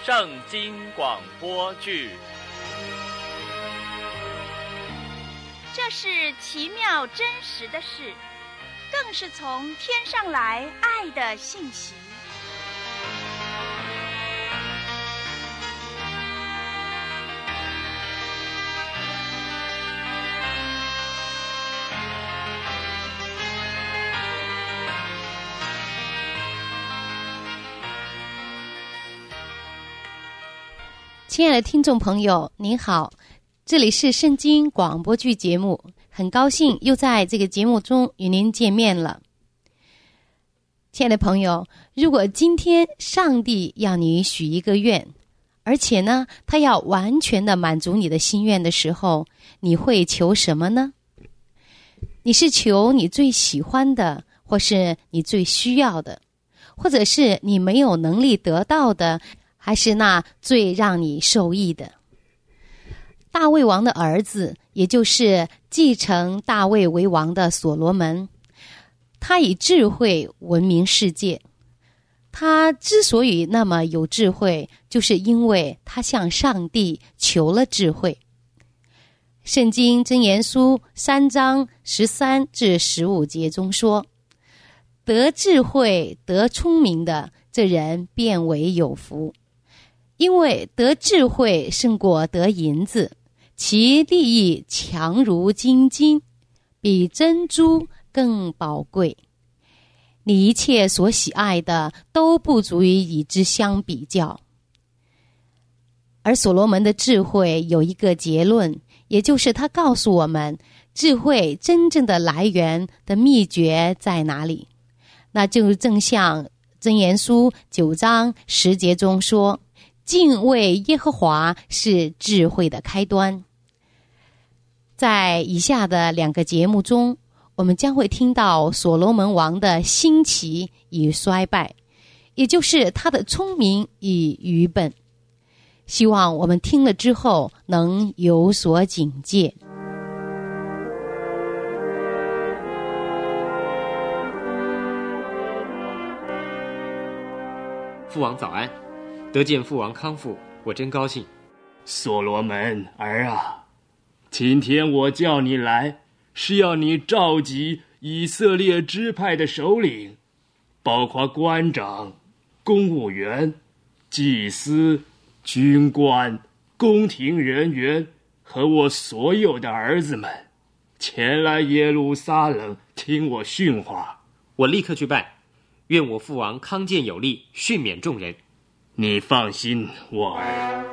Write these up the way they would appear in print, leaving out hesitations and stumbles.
圣经广播剧。 这是奇妙真实的事，更是从天上来爱的信息。 亲爱的听众朋友，您好，这里是圣经广播剧节目，很高兴又在这个节目中与您见面了。亲爱的朋友，如果今天上帝要你许一个愿，而且呢，他要完全的满足你的心愿的时候，你会求什么呢？你是求你最喜欢的，或是你最需要的，或者是你没有能力得到的，还是那最让你受益的？大卫王的儿子，也就是继承大卫为王的所罗门，他以智慧闻名世界。他之所以那么有智慧，就是因为他向上帝求了智慧。圣经箴言书3章13至15节中说，得智慧得聪明的，这人便为有福。因为得智慧胜过得银子，其利益强如金金，比珍珠更宝贵。你一切所喜爱的都不足以与之相比较。而所罗门的智慧有一个结论，也就是他告诉我们，智慧真正的来源的秘诀在哪里？那就正像箴言书9章10节中说，敬畏耶和华是智慧的开端。在以下的2个节目中，我们将会听到所罗门王的兴起与衰败，也就是他的聪明与愚笨。希望我们听了之后能有所警戒。 父王早安，得见父王康复，我真高兴。 所罗门儿啊，今天我叫你来，是要你召集以色列支派的首领，包括官长、公务员、祭司、军官、宫廷人员和我所有的儿子们，前来耶路撒冷听我训话。 我立刻去办，愿我父王康健有力，训勉众人。 你放心，我儿。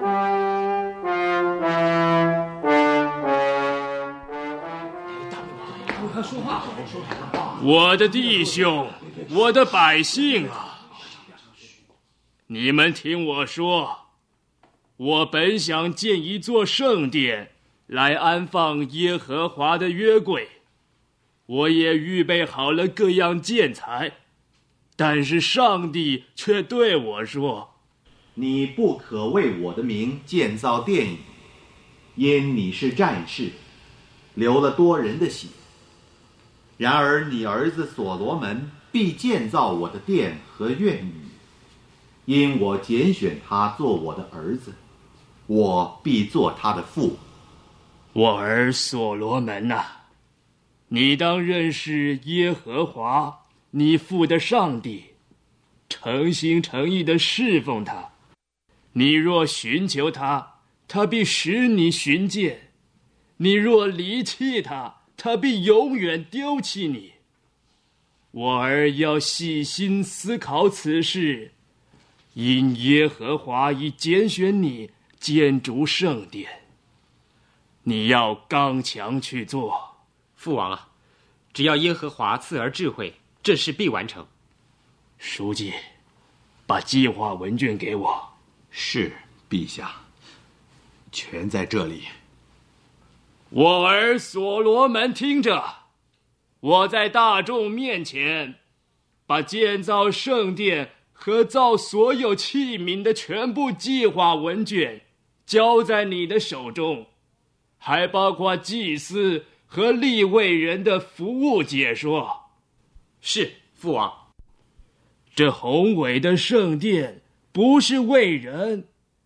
我的弟兄，我的百姓啊，你们听我说，我本想建一座圣殿来安放耶和华的约柜，我也预备好了各样建材，但是上帝却对我说， 你不可为我的名建造殿宇，因你是战士，流了多人的血。然而你儿子所罗门必建造我的殿和院宇，因我拣选他做我的儿子，我必做他的父。 我儿所罗门啊，你当认识耶和华你父的上帝，诚心诚意地侍奉他。你若寻求他，他必使你寻见；你若离弃他，他必永远丢弃你。我儿要细心思考此事，因耶和华已拣选你建筑圣殿，你要刚强去做。 父王啊，只要耶和华赐儿智慧，这事必完成。 书记，把计划文卷给我。 是，陛下，全在这里。 我儿所罗门听着，我在大众面前把建造圣殿和造所有器皿的全部计划文卷交在你的手中，还包括祭司和利未人的服务解说。 是，父王。 这宏伟的圣殿不是为人，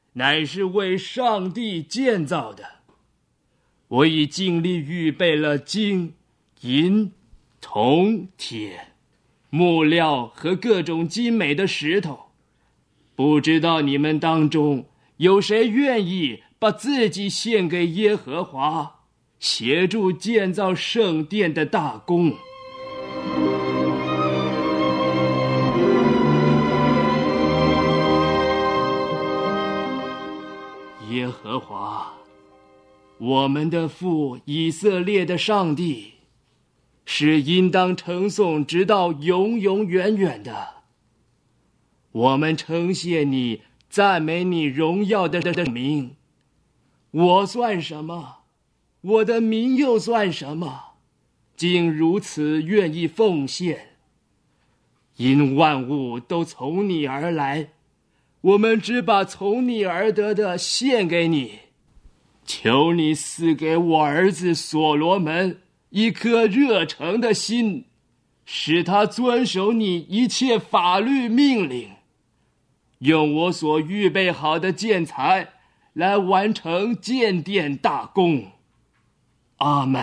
乃是为上帝建造的。我已尽力预备了金、银、铜、铁、木料和各种精美的石头。不知道你们当中有谁愿意把自己献给耶和华，协助建造圣殿的大功。耶和华，我们的父以色列的上帝，是应当称颂直到永永远远的。我们称谢你，赞美你荣耀的名。我算什么？我的民又算什么？竟如此愿意奉献。因万物都从你而来，我们只把从你而得的献给你。求你赐给我儿子所罗门一颗热诚的心，使他遵守你一切法律命令，用我所预备好的建材来完成建殿大功。阿们。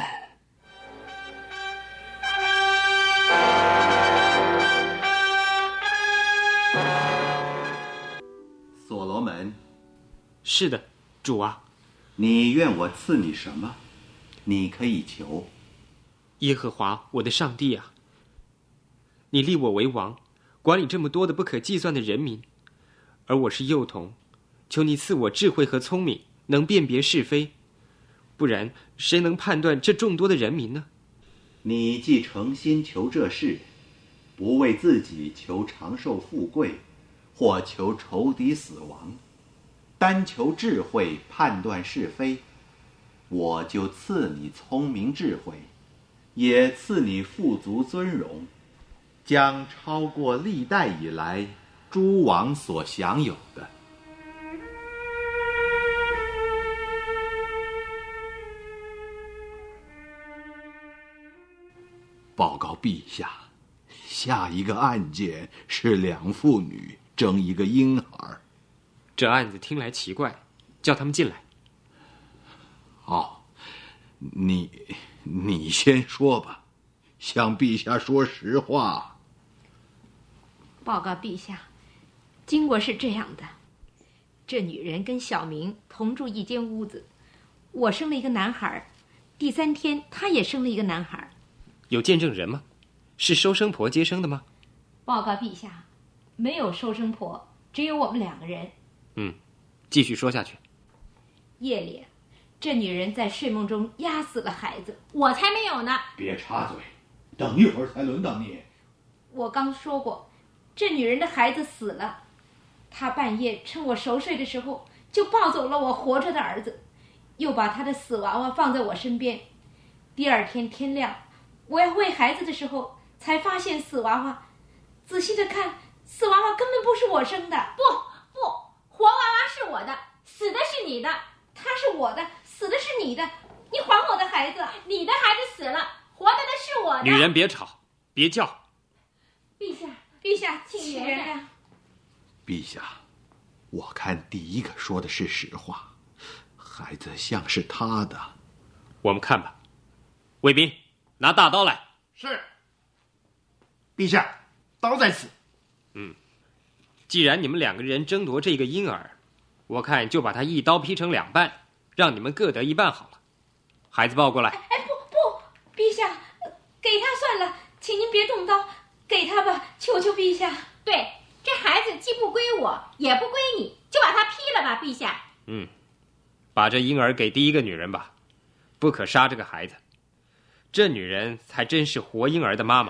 所罗门， 是的，主啊。 你愿我赐你什么？你可以求。 耶和华我的上帝啊，你立我为王，管理这么多的不可计算的人民，而我是幼童，求你赐我智慧和聪明，能辨别是非，不然谁能判断这众多的人民呢？ 你既诚心求这事，不为自己求长寿富贵，或求仇敌死亡，单求智慧判断是非，我就赐你聪明智慧，也赐你富足尊荣，将超过历代以来诸王所享有的。报告陛下，下一个案件是两妇女争一个婴儿。 这案子听来奇怪，叫他们进来。 哦，你先说吧，向陛下说实话。 报告陛下，经过是这样的，这女人跟小明同住一间屋子，我生了一个男孩，第3天她也生了一个男孩。 有见证人吗？是收生婆接生的吗？ 报告陛下，没有收生婆，只有我们2个人。 继续说下去。 夜里，这女人在睡梦中压死了孩子，我才没有呢。 别插嘴，等一会儿才轮到你。 我刚说过，这女人的孩子死了，她半夜趁我熟睡的时候，就抱走了我活着的儿子，又把她的死娃娃放在我身边。第2天天亮，我要喂孩子的时候，才发现死娃娃。仔细的看，死娃娃根本不是我生的。不，活娃娃是我的，死的是你的。他是我的，死的是你的。你还我的孩子。你的孩子死了，活着的是我的。 女人别吵，别叫。 陛下，请原谅。 陛下，我看第一个说的是实话，孩子像是他的。 我们看吧。卫兵，拿大刀来。 是。陛下，刀在此。 既然你们2个人争夺这个婴儿，我看就把他一刀劈成2半，让你们各得1半好了。孩子抱过来。 不，陛下，给他算了，请您别动刀，给他吧，求求陛下。对，这孩子既不归我，也不归你，就把他劈了吧，陛下。 把这婴儿给第一个女人吧，不可杀这个孩子。这女人才真是活婴儿的妈妈。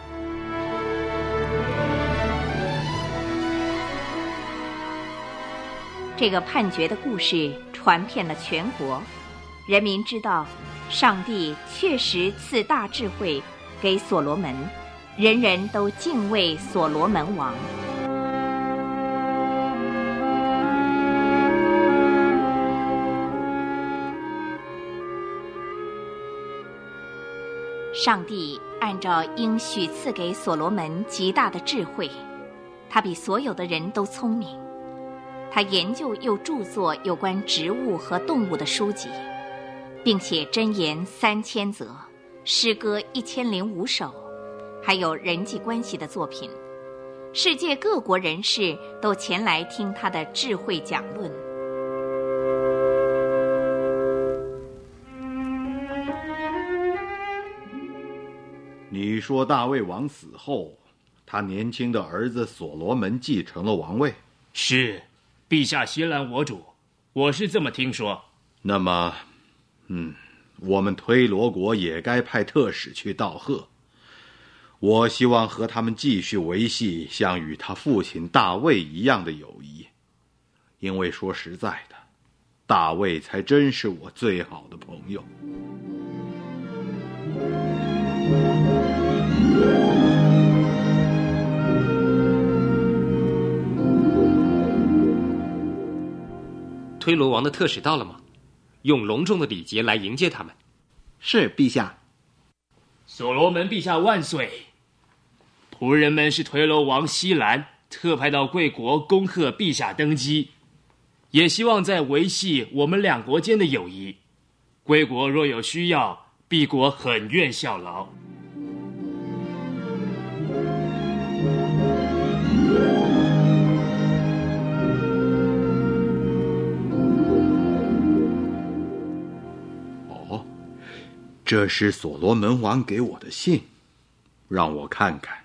这个判决的故事传遍了全国，人民知道上帝确实赐大智慧给所罗门，人人都敬畏所罗门王。上帝按照应许赐给所罗门极大的智慧，他比所有的人都聪明。 他研究又著作有关植物和动物的书籍，并且箴言3000则，诗歌1005首，还有人际关系的作品。世界各国人士都前来听他的智慧讲论。 你说大卫王死后，他年轻的儿子所罗门继承了王位？ 是，陛下欣然我主，我是这么听说。 那么，我们推罗国也该派特使去道贺。我希望和他们继续维系像与他父亲大卫一样的友谊，因为说实在的，大卫才真是我最好的朋友。 推罗王的特使到了吗？用隆重的礼节来迎接他们。 是，陛下。 所罗门陛下万岁！仆人们是推罗王西兰特派到贵国恭贺陛下登基，也希望在维系我们两国间的友谊。贵国若有需要，敝国很愿效劳。 这是所罗门王给我的信，让我看看。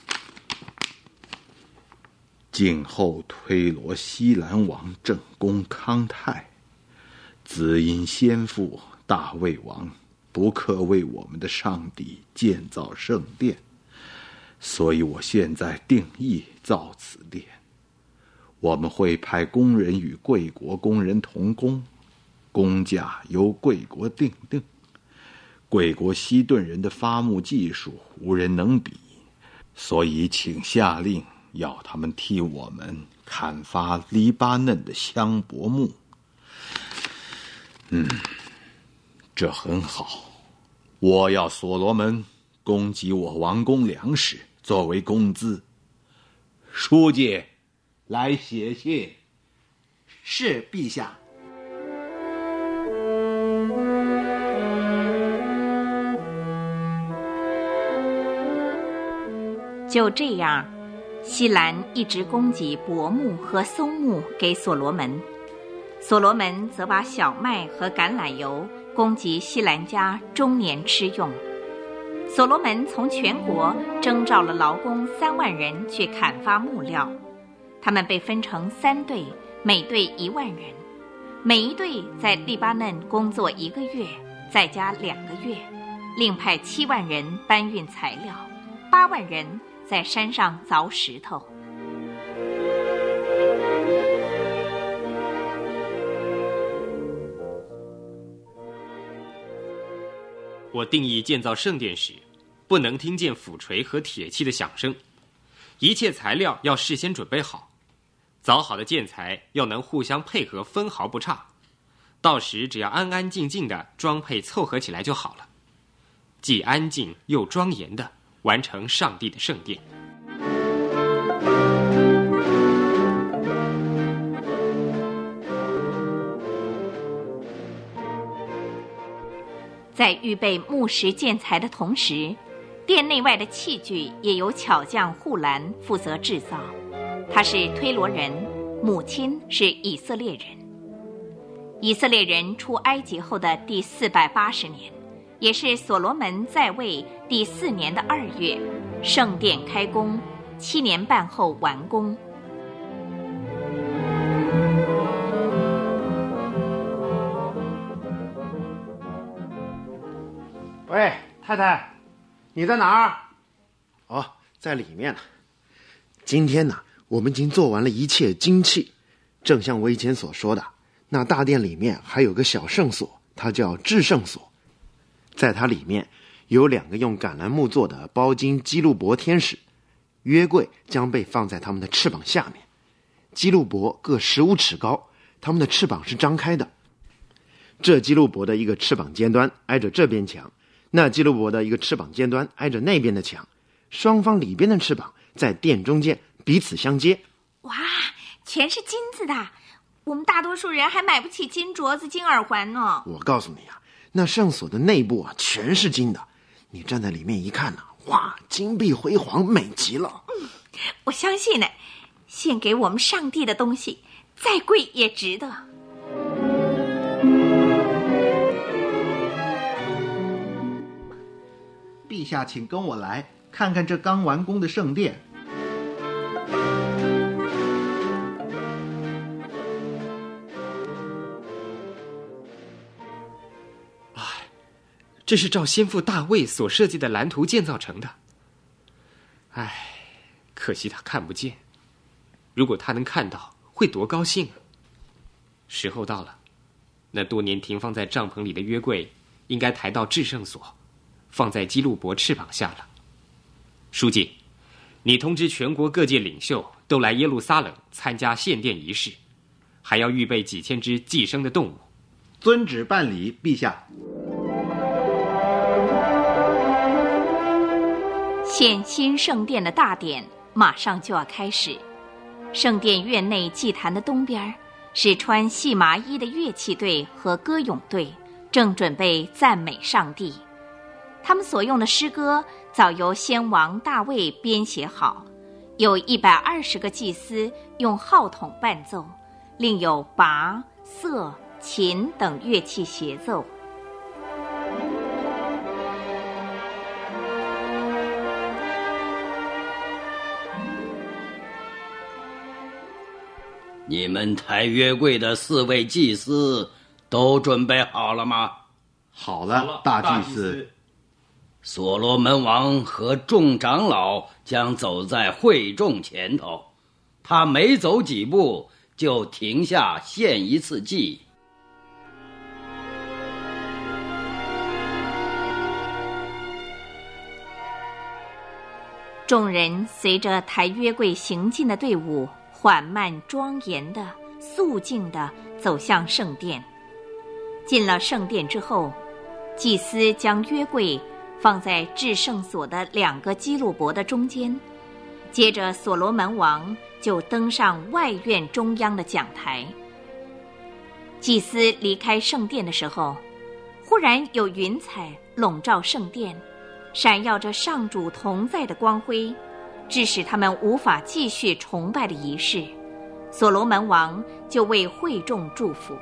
静候推罗西兰王正宫康泰，子因先父大卫王不克为我们的上帝建造圣殿，所以我现在定义造此殿。我们会派工人与贵国工人同工，工价由贵国定定。贵国西顿人的伐木技术无人能比，所以请下令要他们替我们砍伐黎巴嫩的香柏木。这很好。我要所罗门供给我王宫粮食作为工资。书记，来写信。 是，陛下。 就这样，西兰一直供给柏木和松木给所罗门，所罗门则把小麦和橄榄油供给西兰家终年吃用。所罗门从全国征召了劳工3万人去砍伐木料，他们被分成3队，每队1万人，每一队在黎巴嫩工作1个月，再加2个月，另派7万人搬运材料，8万人在山上凿石头。 我定义建造圣殿时，不能听见斧锤和铁器的响声，一切材料要事先准备好，凿好的建材要能互相配合，分毫不差，到时只要安安静静的装配凑合起来就好了，既安静又庄严的完成上帝的圣殿。 在预备木石建材的同时，殿内外的器具也由巧匠户兰负责制造。他是推罗人，母亲是以色列人。以色列人出埃及后的第480年，也是所罗门在位第4年的2月，圣殿开工，7年半后完工。 喂，太太，你在哪儿？哦，在里面呢。今天呢，我们已经做完了一切金器，正像我以前所说的，那大殿里面还有个小圣所，它叫至圣所。在它里面有2个用橄榄木做的包金基路伯天使，约柜将被放在他们的翅膀下面。基路伯各15尺高，他们的翅膀是张开的。这基路伯的一个翅膀尖端挨着这边墙，那基路伯的一个翅膀尖端挨着那边的墙，双方里边的翅膀在殿中间彼此相接。 哇，全是金子的， 我们大多数人还买不起金镯子、金耳环呢。 我告诉你啊，那圣所的内部啊全是金的，你站在里面一看啊，哇，金碧辉煌，美极了。 我相信呢，献给我们上帝的东西，再贵也值得。 陛下，请跟我来看看这刚完工的圣殿。 这是照先父大卫所设计的蓝图建造成的。可惜他看不见。如果他能看到，会多高兴啊！时候到了，那多年停放在帐篷里的约柜，应该抬到至圣所，放在基路伯翅膀下了。书记，你通知全国各界领袖都来耶路撒冷参加献殿仪式，还要预备几千只寄生的动物。 遵旨办理，陛下。 献新圣殿的大典马上就要开始。圣殿院内祭坛的东边是穿细麻衣的乐器队和歌咏队，正准备赞美上帝。他们所用的诗歌早由先王大卫编写好，有120个祭司用号筒伴奏，另有拔、瑟、琴等乐器协奏。 你们抬约柜的4位祭司都准备好了吗？ 好了，大祭司。 所罗门王和众长老将走在会众前头，他每走几步就停下献一次祭。 众人随着抬约柜行进的队伍，缓慢庄严的、肃静的走向圣殿。进了圣殿之后，祭司将约柜放在至圣所的2个基路伯的中间，接着所罗门王就登上外院中央的讲台。祭司离开圣殿的时候，忽然有云彩笼罩圣殿，闪耀着上主同在的光辉，致使他们无法继续崇拜的仪式。所罗门王就为会众祝福。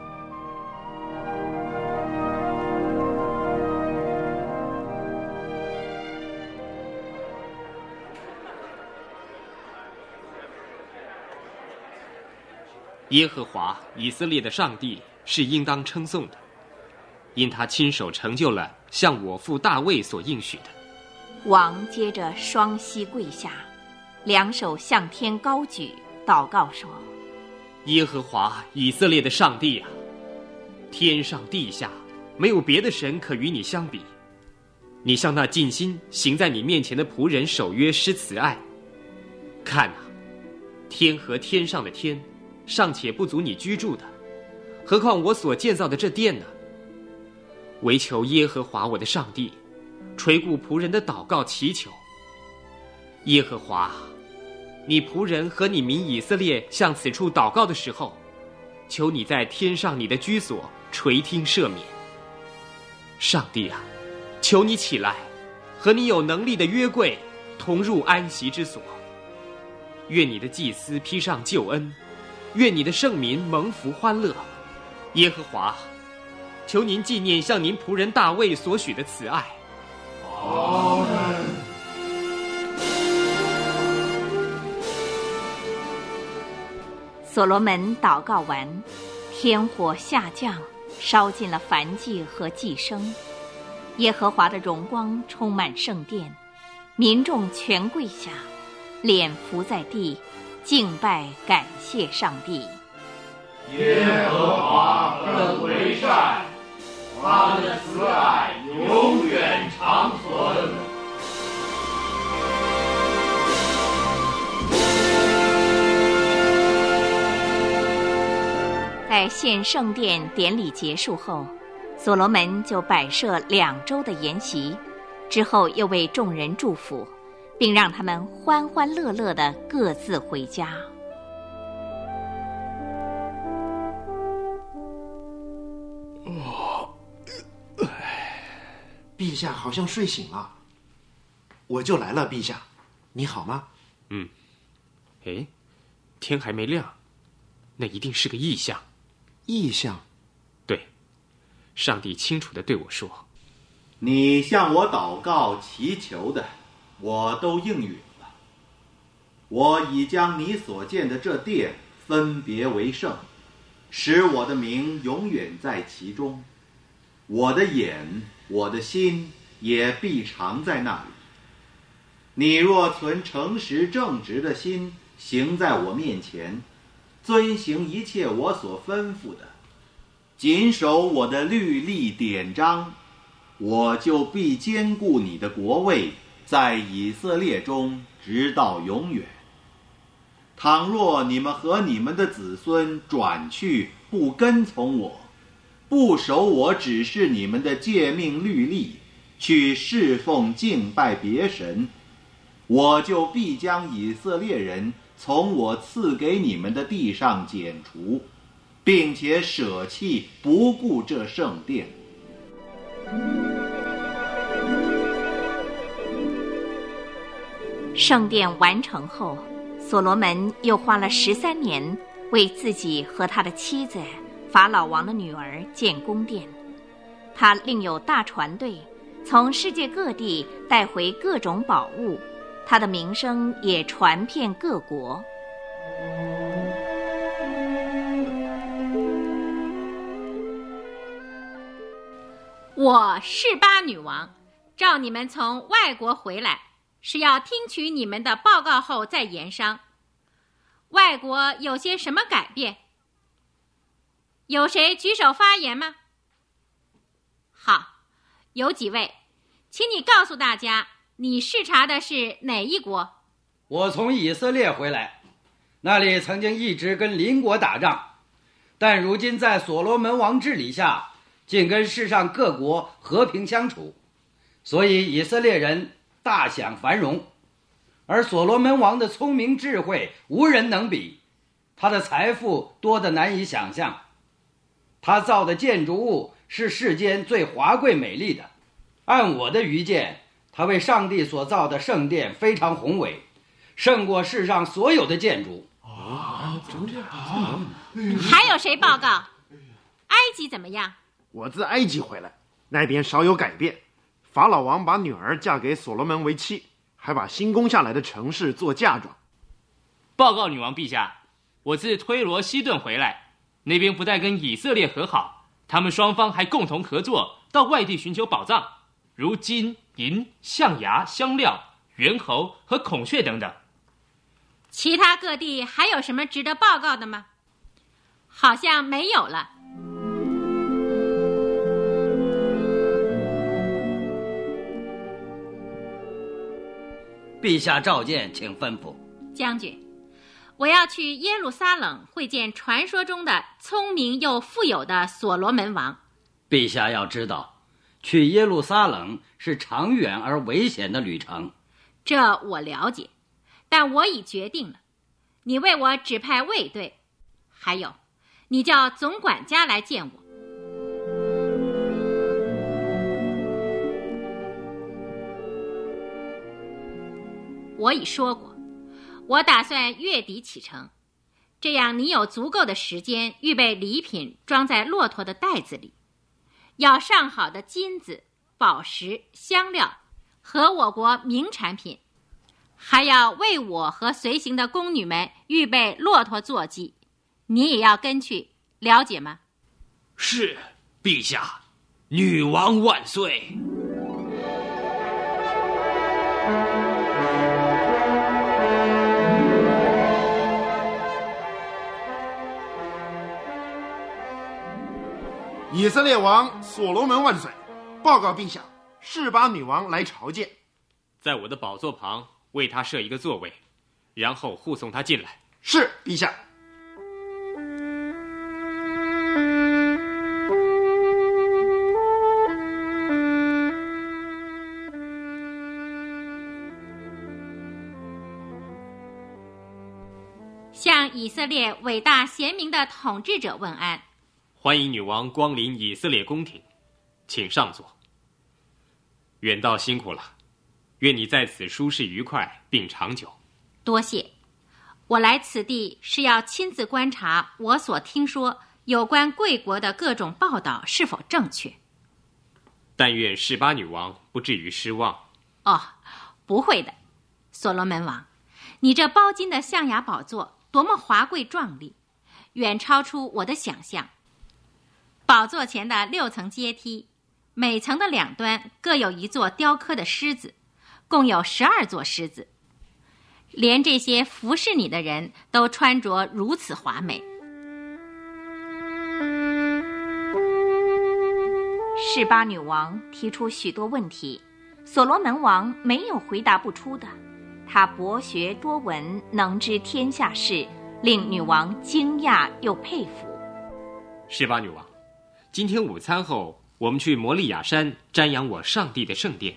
耶和华以色列的上帝是应当称颂的，因他亲手成就了向我父大卫所应许的。 王接着双膝跪下，2手向天高举，祷告说： 耶和华以色列的上帝啊，天上地下没有别的神可与你相比。你向那尽心行在你面前的仆人守约施慈爱。看啊，天和天上的天尚且不足你居住的，何况我所建造的这殿呢？唯求耶和华我的上帝垂顾仆人的祷告祈求。耶和华，你仆人和你民以色列向此处祷告的时候，求你在天上你的居所垂听赦免。上帝啊，求你起来，和你有能力的约柜同入安息之所。愿你的祭司披上救恩，愿你的圣民蒙福欢乐。耶和华，求您纪念向您仆人大卫所许的慈爱。 阿门。 所罗门祷告完，天火下降，烧尽了燔祭和祭牲。耶和华的荣光充满圣殿，民众全跪下，脸伏在地，敬拜感谢上帝。 耶和华本为善，他的慈爱永远长存。 在献圣殿典礼结束后，所罗门就摆设2周的筵席，之后又为众人祝福，并让他们欢欢乐乐地各自回家。 陛下好像睡醒了，我就来了。陛下，你好吗？ 哎，天还没亮，那一定是个异象。 异象？ 对，上帝清楚地对我说： 你向我祷告祈求的，我都应允了。我已将你所建的这殿分别为圣，使我的名永远在其中。我的眼，我的心也必常在那里。你若存诚实正直的心，行在我面前，遵行一切我所吩咐的，谨守我的律例典章，我就必坚固你的国位，在以色列中直到永远。倘若你们和你们的子孙转去，不跟从我，不守我指示你们的诫命律例，去侍奉敬拜别神，我就必将以色列人从我赐给你们的地上剪除，并且舍弃不顾这圣殿。 圣殿完成后，所罗门又花了13年为自己和他的妻子法老王的女儿建宫殿。他另有大船队，从世界各地带回各种宝物，他的名声也传遍各国。 我示巴女王召你们从外国回来，是要听取你们的报告后再言商。外国有些什么改变？有谁举手发言吗？好，有几位，请你告诉大家，你视察的是哪一国？ 我从以色列回来，那里曾经一直跟邻国打仗，但如今在所罗门王治理下，竟跟世上各国和平相处，所以以色列人大享繁荣。而所罗门王的聪明智慧无人能比，他的财富多得难以想象。他造的建筑物是世间最华贵美丽的，按我的愚见，他为上帝所造的圣殿非常宏伟，胜过世上所有的建筑。 还有谁报告？埃及怎么样？ 我自埃及回来，那边少有改变。法老王把女儿嫁给所罗门为妻，还把新攻下来的城市做嫁妆。 报告女王陛下，我自推罗西顿回来，那边不但跟以色列和好，他们双方还共同合作到外地寻求宝藏，如金银、象牙、香料、猿猴和孔雀等等。 其他各地还有什么值得报告的吗？好像没有了。 陛下召见，请吩咐。 将军，我要去耶路撒冷会见传说中的聪明又富有的所罗门王。 陛下要知道，去耶路撒冷是长远而危险的旅程。 这我了解，但我已决定了。你为我指派卫队，还有，你叫总管家来见我。我已说过，我打算月底启程，这样你有足够的时间预备礼品装在骆驼的袋子里，要上好的金子、宝石、香料和我国名产品，还要为我和随行的宫女们预备骆驼坐骑，你也要跟去，了解吗？ 是，陛下，女王万岁。 以色列王所罗门万岁！报告陛下，示巴女王来朝见。 在我的宝座旁为她设一个座位，然后护送她进来。 是，陛下。 向以色列伟大贤明的统治者问安。 欢迎女王光临以色列宫廷，请上座。远道辛苦了，愿你在此舒适愉快并长久。 多谢。我来此地是要亲自观察我所听说有关贵国的各种报道是否正确。 但愿示巴女王不至于失望。 哦，不会的。所罗门王，你这包金的象牙宝座多么华贵壮丽，远超出我的想象。宝座前的6层阶梯，每层的两端各有一座雕刻的狮子，共有12座狮子。连这些服侍你的人都穿着如此华美。示巴女王提出许多问题，所罗门王没有回答不出的。他博学多闻，能知天下事，令女王惊讶又佩服。 示巴女王，今天午餐后，我们去摩利亚山瞻仰我上帝的圣殿。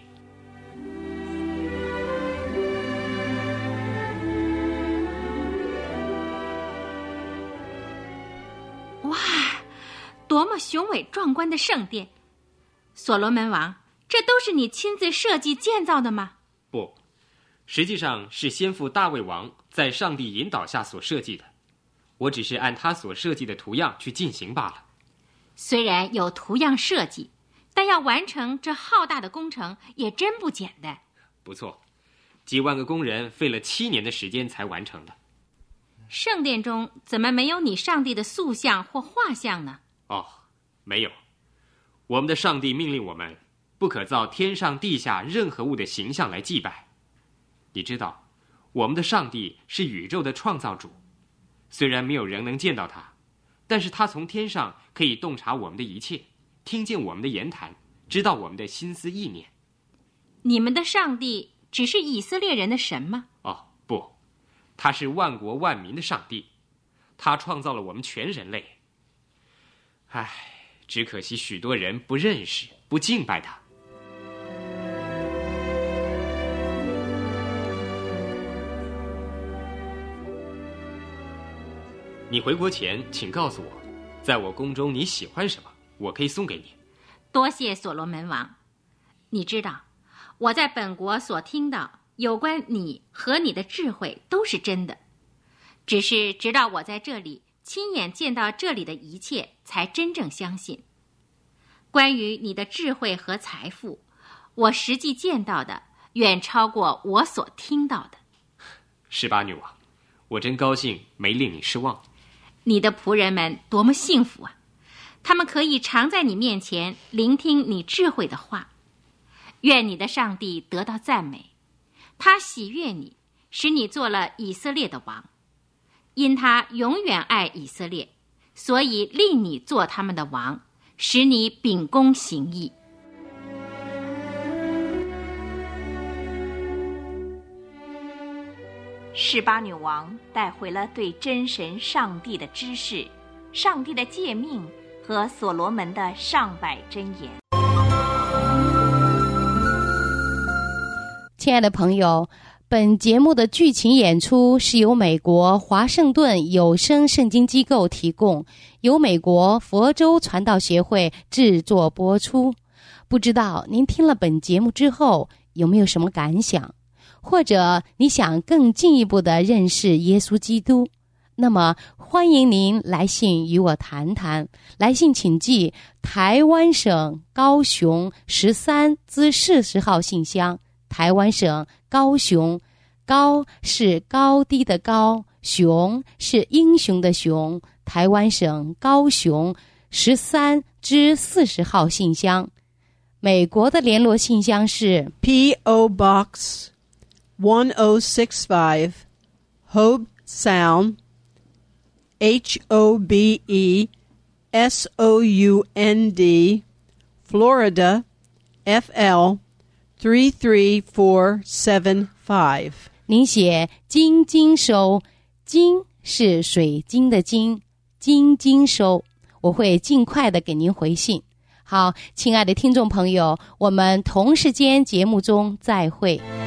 哇，多么雄伟壮观的圣殿！所罗门王，这都是你亲自设计建造的吗？ 不，实际上是先父大卫王在上帝引导下所设计的，我只是按他所设计的图样去进行罢了。 虽然有图样设计，但要完成这浩大的工程也真不简单。 不错，几万个工人费了7年的时间才完成的。 圣殿中怎么没有你上帝的塑像或画像呢？ 哦，没有。我们的上帝命令我们不可造天上地下任何物的形象来祭拜。你知道，我们的上帝是宇宙的创造主，虽然没有人能见到他，但是他从天上可以洞察我们的一切，听见我们的言谈，知道我们的心思意念。 你们的上帝只是以色列人的神吗？ 哦，不，他是万国万民的上帝，他创造了我们全人类。唉，只可惜许多人不认识、不敬拜他。你回国前，请告诉我，在我宫中你喜欢什么，我可以送给你。 多谢所罗门王。你知道，我在本国所听到有关你和你的智慧都是真的，只是直到我在这里亲眼见到这里的一切，才真正相信。关于你的智慧和财富，我实际见到的远超过我所听到的。 示巴女王，我真高兴没令你失望。 你的仆人们多么幸福啊！他们可以常在你面前聆听你智慧的话。愿你的上帝得到赞美，他喜悦你，使你做了以色列的王。因他永远爱以色列，所以立你做他们的王，使你秉公行义。示巴女王带回了对真神上帝的知识、上帝的诫命和所罗门的上百箴言。 亲爱的朋友，本节目的剧情演出是由美国华盛顿有声圣经机构提供，由美国佛州传道协会制作播出。不知道您听了本节目之后有没有什么感想？或者你想更进一步的认识耶稣基督，那么欢迎您来信与我谈谈。来信请寄台湾省高雄13至40号信箱，台湾省高雄，高是高低的高，雄是英雄的雄，台湾省高雄13至40号信箱。美国的联络信箱是 P.O. Box 1065 Hobe Sound HOBESOUND Florida FL 33475。 您写金金收，金是水晶的金，金金收，我会尽快的给您回信。好，亲爱的听众朋友，我们同时间节目中再会。